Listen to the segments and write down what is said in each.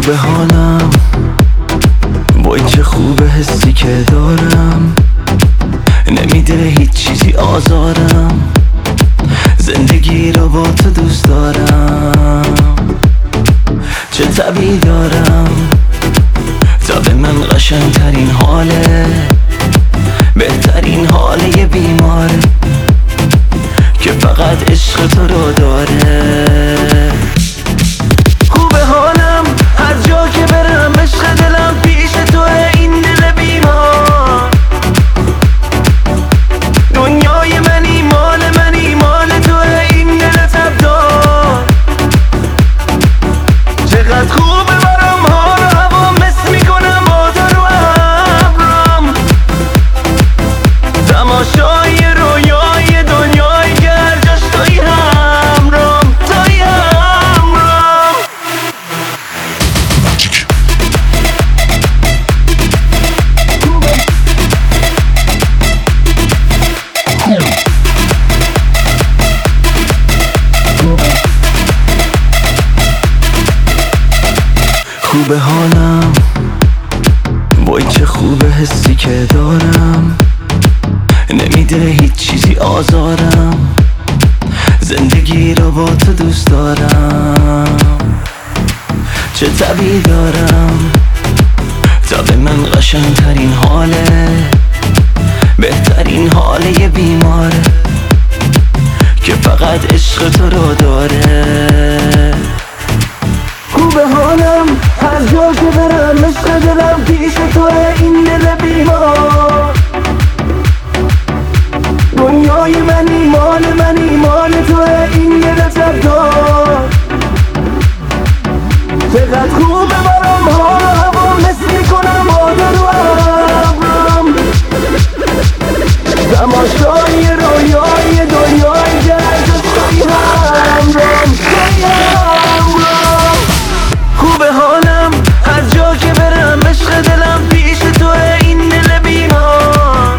خوبه حالم، وای چه خوبه حسی که دارم، نمیده هیچ چیزی آزارم، زندگی رو با تو دوست دارم. چه طبعی دارم، طبع من قشنگترین حاله، بهترین حاله یه بیماره که فقط عشق تو رو داره. خوبه حالم هر جا که برم، عشق دلم پیش توه، این دل بیمار. دنیای منی، مال منی، مال توه، این دل تبدار. چقدر خوبه برام، ها رو هوا مس میکنم با تو رو ابرام. تماشای رویای دنیای که هر جاش توی همرام، توی همرام. خوبه حالم، وای چه خوبه حسی که دارم، نمیده هیچ چیزی آزارم، زندگی رو با تو دوست دارم. چه طبعی دارم، طبع من قشنگترین حاله، بهترین حاله یه بیماره که فقط عشق تو رو داره. خوبه حالم هر جا که برم، عشق دلم پیش توه، این دل بیمار. دنیای منی، مال منی، مال توه، این دل تبدار. چقدر خوبه برام، ها رو هوا مس میکنم با تو رو ابرام. تماشای رویای دنیای که هر جا توی همرام، توی همرام. خوبه حالم هر جا که برم، عشق دلم پیش توه، این دل بیمار.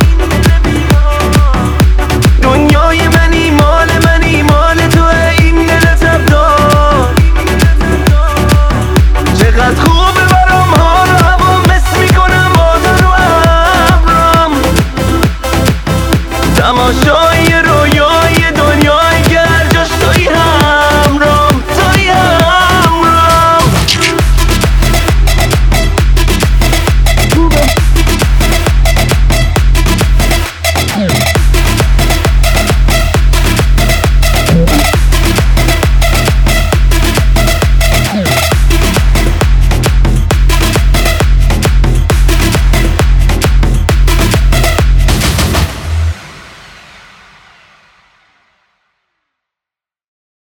دنیای منی، مال منی، مال توه، این دل تبدار. چقدر خوبه برام، ها رو هوا مس میکنم با تو رو ابرام. تماشای